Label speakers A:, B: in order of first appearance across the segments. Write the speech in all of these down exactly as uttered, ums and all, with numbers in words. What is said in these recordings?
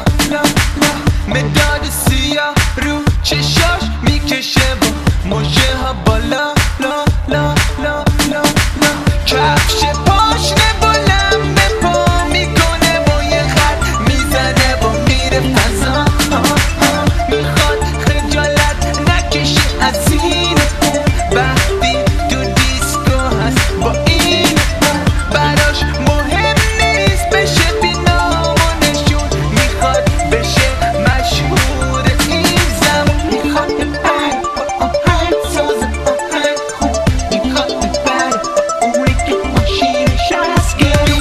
A: لا لا مداد سیاه رو چشاش میکشه با موجه ها بالا لا لا لا لا لا کفش پاشنه بلند به پا میکنه با یه خط میزنه با میره فضا میخواد خجالت نکشه از این وقتی تو دیسکو هست با این براش مهم نیست بشه بینام و نشون میخواد بشه مشهور این زمان میخواد ببر با آهنگ ساز آهنگ خوب میخواد ببر با اونی که ماشینش هست گرو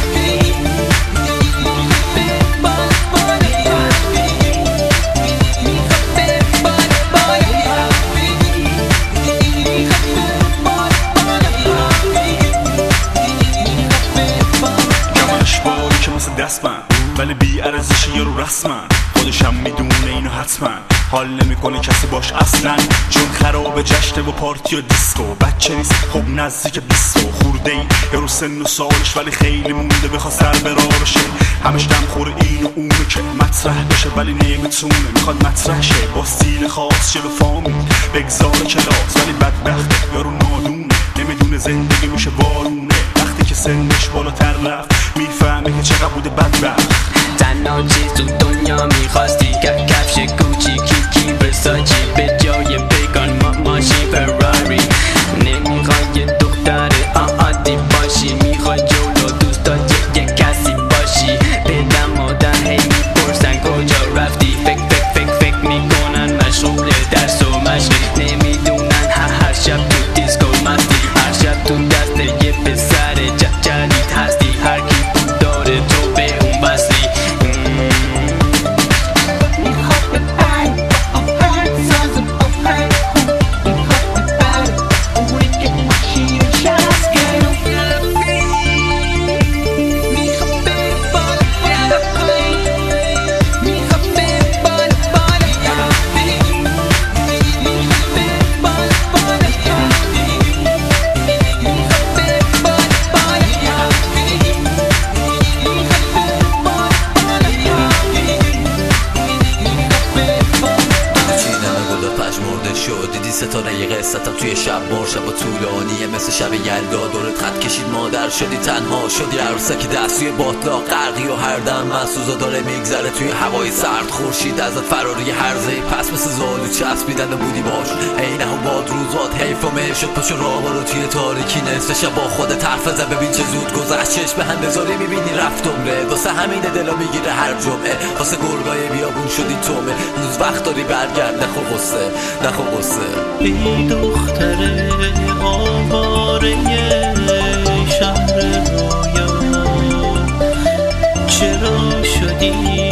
B: کمرش باری که مثل دستمند ولی بی ارزشه یارو رسمن خودشم میدونه اینو حتما حال نمیکنه کسی باش اصلا چون خراب جشنه و پارتی و دیسکو بچه نیست خب نزدیک بیستو خورده ای یارو سن و سالش ولی خیلی مونده بخواد سر براشه همش دم خوره این و اونه که مطرح بشه ولی نمیتونه میخواد مطرح شه با ستیل خاص چه به فامی بگذار کلاس ولی بدبخت یارو نادونه نمیدونه زندگی میشه بارونه وقتی که سنش بالاتر رفت میفهمه که چقدر بوده بدبخت
C: تنها چیز تو دنیا میخواستی که کفش کوچی کیکی برساچی به جای بگان ما ماشین فراری نمیخوای یه دختر عادی باشی میخوای جلو دوستا یه کسی باشی پدر مادر هی میپرسن کجا رفتی فکر فکر فکر فکر میکنن مشغول درس و مشق نمیدونن هر هر شب تو دیسکو مستی هر شب تو دست یه پسر جدید هستی هر کی بود داره تو به اون بستی
D: دیدی ستاره یه قصتم توی شب مر شب و طولانیه مثل شب یلدا دورت خط کشید مادر شدی تنها شدی عروسکی دست توی باطلاق غرقی و هر دم محسوزا داره میگذره توی هوای سرد خورشید ازت فراری هرزه پس مثل زالو چسبیدن بودی باش ای نه و باد روزات حیف و میل شد پشت راه رو توی تاریکی نصف شب با خودت حرف زد ببین چه زود گذشت چشم هم بذاری میبینی رفت عمره واسه همین دلا میگیره هر جمعه واسه گرگای بیابون شدی تومه روز وقت داری برگرد نخور قصه نخور قصه
E: ای دختر آواره شهر رویا چرا شدی